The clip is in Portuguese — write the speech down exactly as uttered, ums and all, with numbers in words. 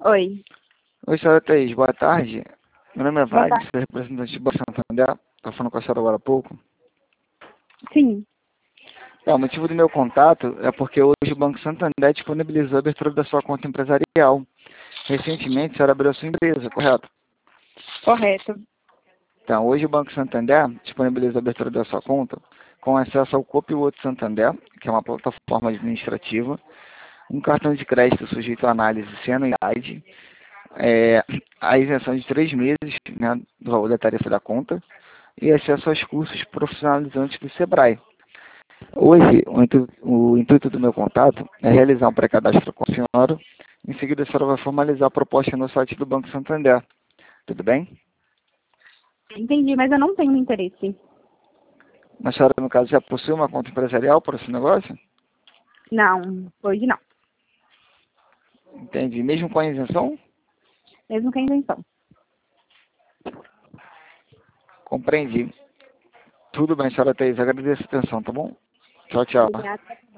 Oi. Oi, senhora Thaís, boa tarde. Meu nome é Boa Wagner, tarde. sou representante do Banco Santander. Estou falando com a senhora agora há pouco. Sim. É, o motivo do meu contato é porque hoje o Banco Santander disponibilizou a abertura da sua conta empresarial. Recentemente, a senhora abriu a sua empresa, correto? Correto. Então, hoje o Banco Santander disponibiliza a abertura da sua conta com acesso ao Copilot Santander, que é uma plataforma administrativa, um cartão de crédito sujeito à análise sem anuidade, é, a isenção de três meses, né, do valor da tarifa da conta e acesso aos cursos profissionalizantes do Sebrae. Hoje, o intuito, o intuito do meu contato é realizar um pré-cadastro com a senhora. Em seguida, a senhora vai formalizar a proposta no site do Banco Santander. Tudo bem? Entendi, mas eu não tenho interesse. A senhora, no caso, já possui uma conta empresarial para esse negócio? Não, hoje não. Entendi. Mesmo com a isenção? Mesmo com a intenção. Compreendi. Tudo bem, senhora Thaís. Agradeço a atenção, tá bom? Tchau, tchau. Obrigada.